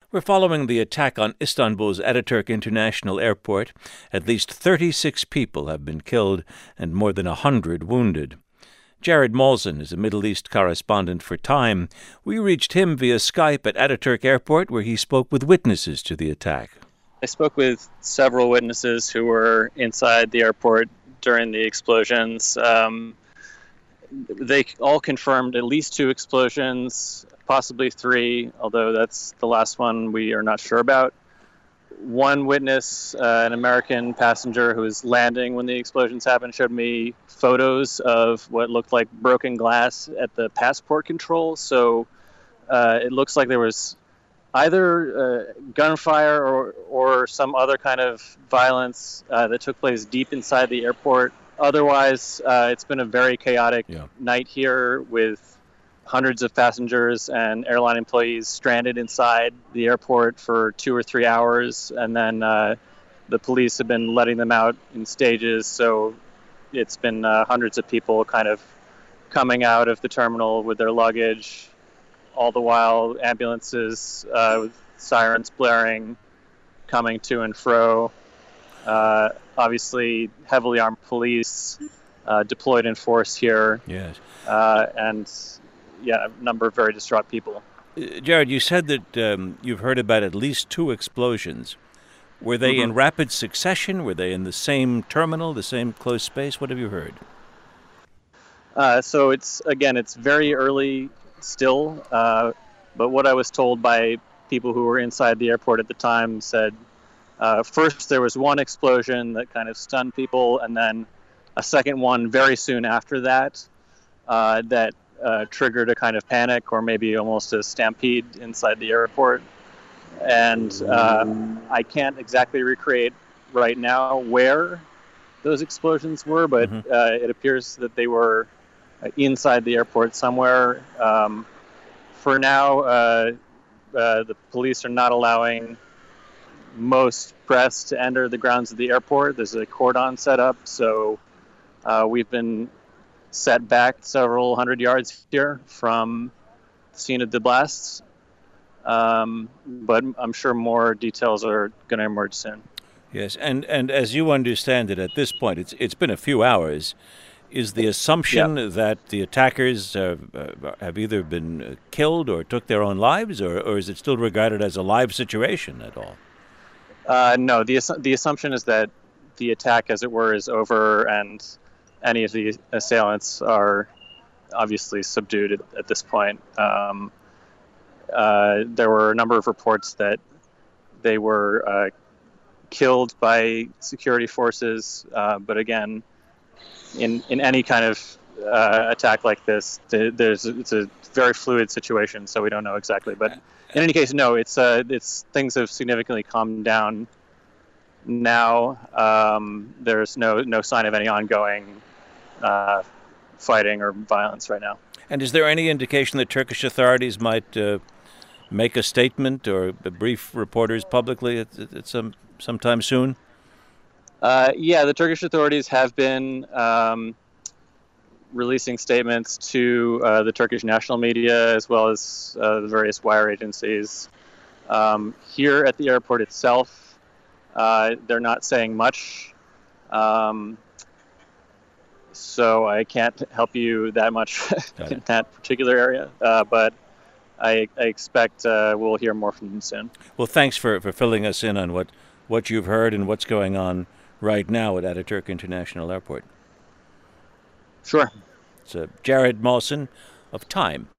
We're following the attack on Istanbul's Ataturk International Airport. At least 36 people have been killed and more than 100 wounded. Jared Malzahn is a Middle East correspondent for Time. We reached him via Skype at Ataturk Airport, where he spoke with witnesses to the attack. I spoke with several witnesses who were inside the airport during the explosions. They all confirmed at least 2 explosions, possibly 3, although that's the last one we are not sure about. One witness, an American passenger who was landing when the explosions happened, showed me photos of what looked like broken glass at the passport control. So it looks like there was either gunfire or some other kind of violence that took place deep inside the airport. Otherwise, it's been a very chaotic night here with hundreds of passengers and airline employees stranded inside the airport for 2 or 3 hours. And then the police have been letting them out in stages. So it's been hundreds of people kind of coming out of the terminal with their luggage. All the while, ambulances with sirens blaring, coming to and fro. Obviously, heavily armed police deployed in force here. Yes. And, a number of very distraught people. Jared, you said that you've heard about at least 2 explosions. Were they in rapid succession? Were they in the same terminal, the same close space? What have you heard? So it's very early still. But what I was told by people who were inside the airport at the time said, first there was one explosion that kind of stunned people, and then a second one very soon after that that triggered a kind of panic or maybe almost a stampede inside the airport. And I can't exactly recreate right now where those explosions were, but it appears that they were inside the airport somewhere. For now, the police are not allowing most press to enter the grounds of the airport. There's a cordon set up, so we've been set back several hundred yards here from the scene of the blasts. But I'm sure more details are going to emerge soon. Yes, and as you understand it at this point, it's been a few hours. Is the assumption that the attackers have either been killed or took their own lives, or is it still regarded as a live situation at all? No, the assumption is that the attack, as it were, is over, and any of the assailants are obviously subdued at this point. There were a number of reports that they were killed by security forces, but again, in any kind of attack like this, it's a very fluid situation, so we don't know exactly. But in any case, no, it's things have significantly calmed down now. There's no sign of any ongoing fighting or violence right now. And is there any indication that Turkish authorities might make a statement or brief reporters publicly at sometime soon? The Turkish authorities have been releasing statements to the Turkish national media as well as the various wire agencies. Here at the airport itself, they're not saying much, so I can't help you that much in that particular area, but I expect we'll hear more from them soon. Well, thanks for filling us in on what you've heard and what's going on right now at Ataturk International Airport. Sure. It's Jared Malzahn of Time.